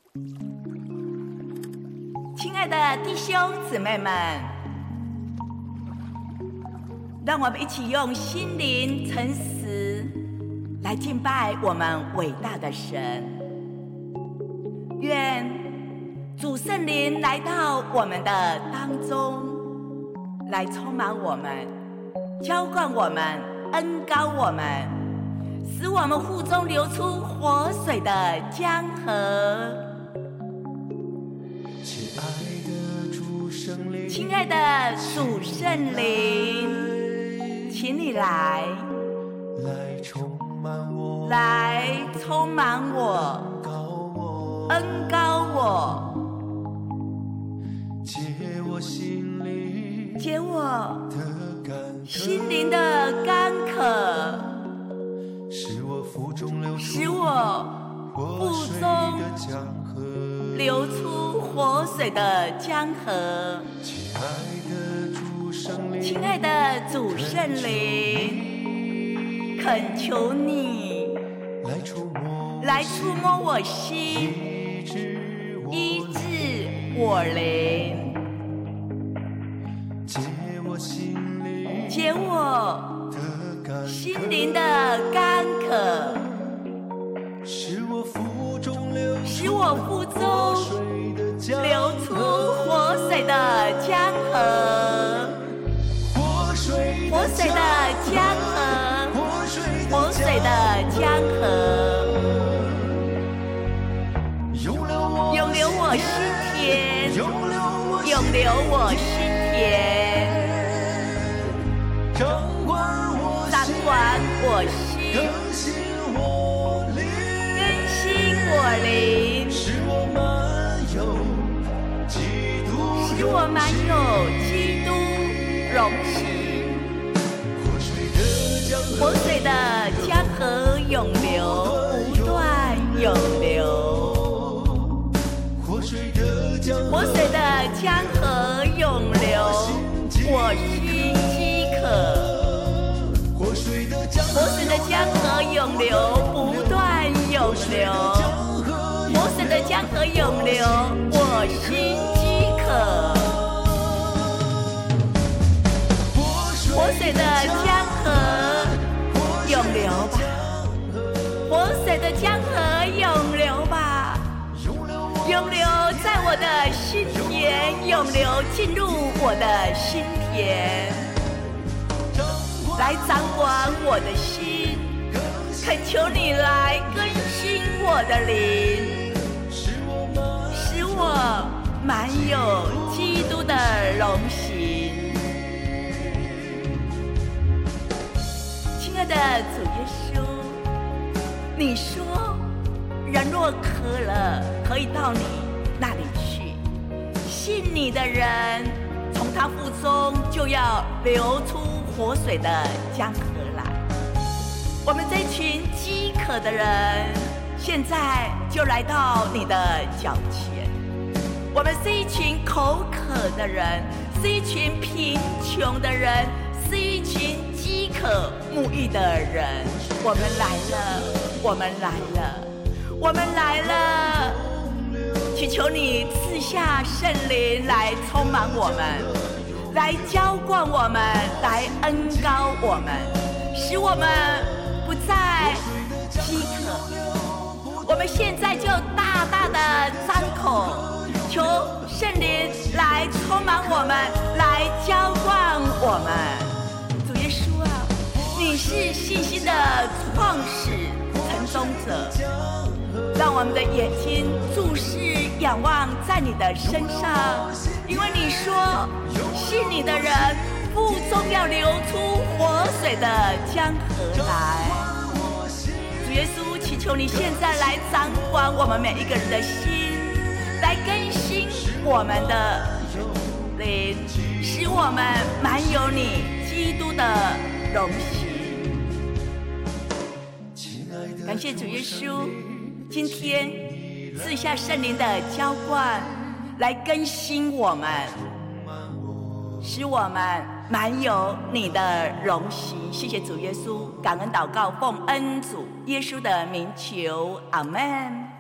亲爱的弟兄姊妹们，让我们一起用心灵诚实来敬拜我们伟大的神。愿主圣灵来到我们的当中，来充满我们，浇灌我们，恩膏我们，使我们腹中流出活水的江河。亲爱的主圣灵，请你来充满我，恩膏我，解我心灵的干渴，使我腹中流出活水的江河。亲爱的主圣灵，恳求你来触摸我心，医治我灵，解我心灵的干渴，使我腹中流出活水的江河，活水的江河，活水的江河，永留我心田，永留我心田，掌管我心，更新我灵，使我满有基督荣喜。活水的江河永流，不断永流。活水的江河永流，我心饥渴。活水的江河永流，不断永流。活水的江河永流，我心饥渴。活水的江河永流吧，活水的江河永流吧，永流在我的心田，永流进入我的心田，来掌管我的心，恳求你来更新我的灵，使我满有基督的荣行。亲爱的主耶稣，你说人若渴了，可以到你那里去，信你的人从他腹中就要流出活水的江河来。我们这群饥渴的人，现在就来到你的脚前。我们是一群口渴的人，是一群贫穷的人，是一群饥渴沐浴的人。我们来了，我们来了，我们来了！祈求你赐下圣灵来充满我们，来浇灌我们，来恩膏我们，使我们不再饥渴。我们现在就大大的张口，求圣灵来充满我们，来浇灌我们。主耶稣啊，你是信心的创始成终者，让我们的眼睛注视仰望在你的身上，因为你说信你的人腹中要流出活水的江河来。主耶稣，祈求你现在来掌管我们每一个人的心，来更新我们的灵，使我们满有你基督的荣行。感谢主耶稣，今天赐下圣灵的浇灌，来更新我们，使我们满有你的荣行。谢谢主耶稣，感恩祷告，奉恩主耶稣的名求，阿们。